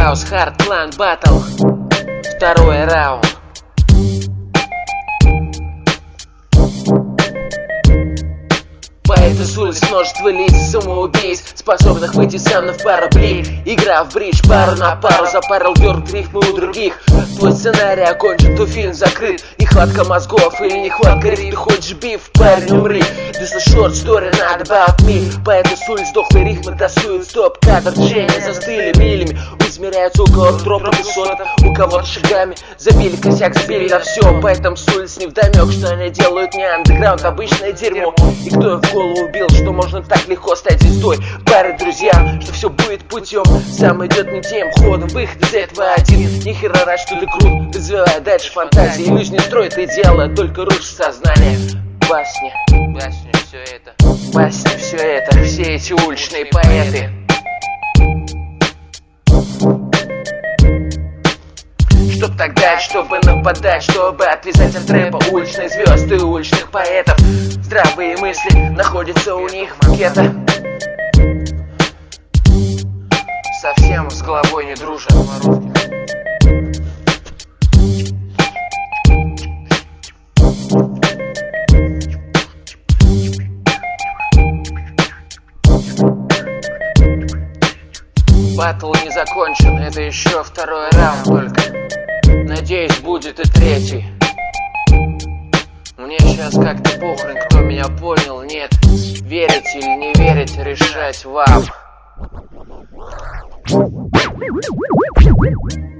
Хаус Хард Клан Баттл. Второй раунд. Поэты с улиц, множество лиц самоубийц, способных выйти со мной в пару блин. Игра в бридж, пару на пару, запарил дёрт рифмы у других. Твой сценарий окончен, то фильм закрыт. Нехватка мозгов или нехватка риф, ты хочешь биф, парень, умри. This is short story, not about me. Поэты с улиц, дохлые рифмы тасуют, стоп-кадр, движения застыли милями. Измеряются около тропа высот, у кого-то шагами. Забили косяк, забили на все. Поэтому с улиц невдомек, что они делают не андеграунд, обычное дерьмо. И кто им в голову убил, что можно так легко стать звездой? Пары друзьям, что все будет путем. Сам идет не тем ходом, выход из этого один. Нихера рад, что ты крут, развивай дальше фантазии. Иллюзий не строит идеала, только рушит сознание. Басни все это, басни все это, все эти уличные поэты. Чтоб так дать, чтобы нападать, чтобы отвязать от рэпа уличных звезд и уличных поэтов. Здравые мысли находятся у них в макетах. Совсем с головой не дружат. Баттл не закончен, это еще второй раунд только. Надеюсь, будет и третий. Мне сейчас как-то похрен, кто меня понял, нет. Верить или не верить, решать вам.